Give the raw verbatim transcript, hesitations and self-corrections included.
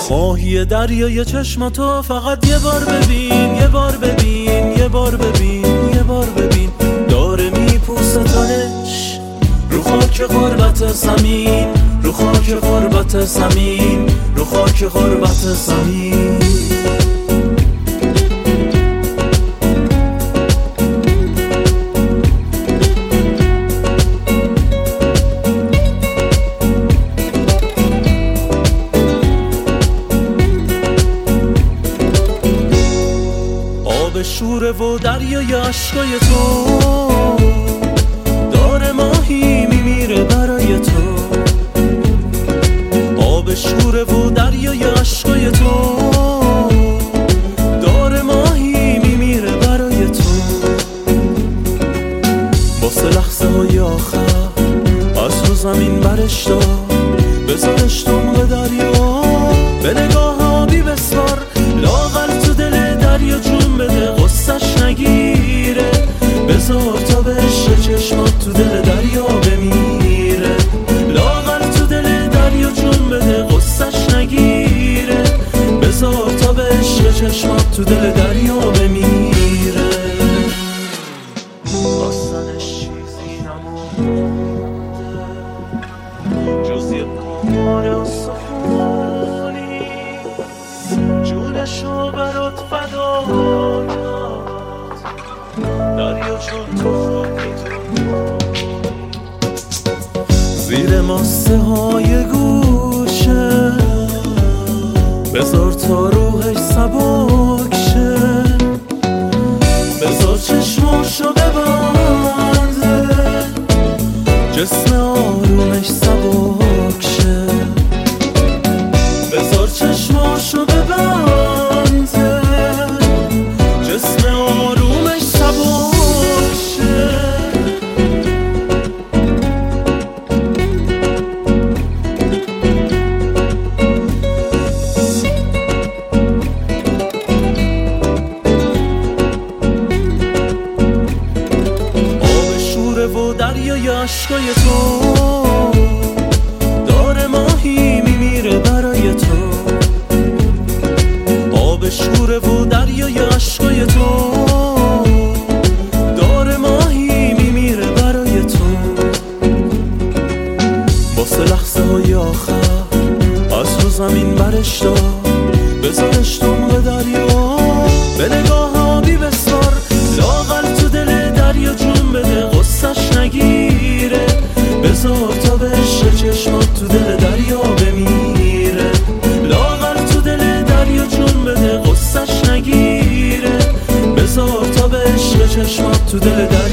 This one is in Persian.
ماهی دریای چشماتو فقط یه بار ببین، یه بار ببین، یه بار ببین، یه بار ببین. داره میپوستتش رو خاک غربت زمین، رو خاک غربت زمین، رو خاک غربت زمین. آب شوره و دریای عشقای تو داره ماهی میمیره برای تو. آب شوره و دریای عشقای تو داره ماهی میمیره برای تو. واسه لحظه های آخر از رو زمین برش دار، بذارش دمغ دریا، به نگاه آبی بسپار، لاغر تو دل دریا جون بده، غصش نگیره، بذار تا بشه چشمات تو دل دریا بمیره. لاغر تو دل دریا جون بده، غصش نگیره، بذار تا بشه چشمات تو دل دریا بمیره. داستانش چیزی نمونده جز یه پامار استخونی، جونشو برات فدا کرد دریا چون تو خود میتون. زیر ماسه های گوشه بذار تا روحش سبک شه، بذار چشماشو ببنده، جسم آرومش سبک شه، بذار چشماشو ببنده، جسم آرومش سبک شه. آب شوره و دریای عشقای تو داره ماهی میمیره برای تو. آب شوره و دریای عشقای تو داره ماهی میمیره برای تو. واسه لحظه های آخر از رو زمین برش دار، بذارش دمغ دریا، به نگاه آبی بسپار، لاغر تو دل دریا جون بده، غصش نگیره، بذار تا بشه چشمات تو دل دریا بمیره. لاغر تو دل دریا جون بده، غصش نگیره، بذار تا بشه چشمات تو دل دریا